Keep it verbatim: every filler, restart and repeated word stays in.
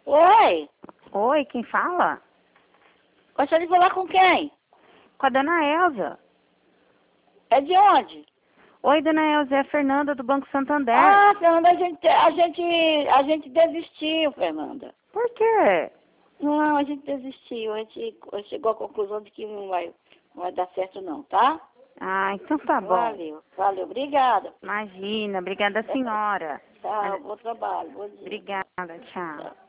Oi? Oi, quem fala? Gostaria de falar com quem? Com a dona Elza. É de onde? Oi, dona Elza, é a Fernanda do Banco Santander. Ah, Fernanda, a gente, a gente, a gente desistiu, Fernanda. Por quê? Não, a gente desistiu. A gente chegou à conclusão de que não vai, não vai dar certo não, tá? Ah, então tá bom. Valeu, valeu. Obrigada. Imagina, obrigada senhora. Tchau, bom trabalho, bom dia. Obrigada, tchau. Tchau.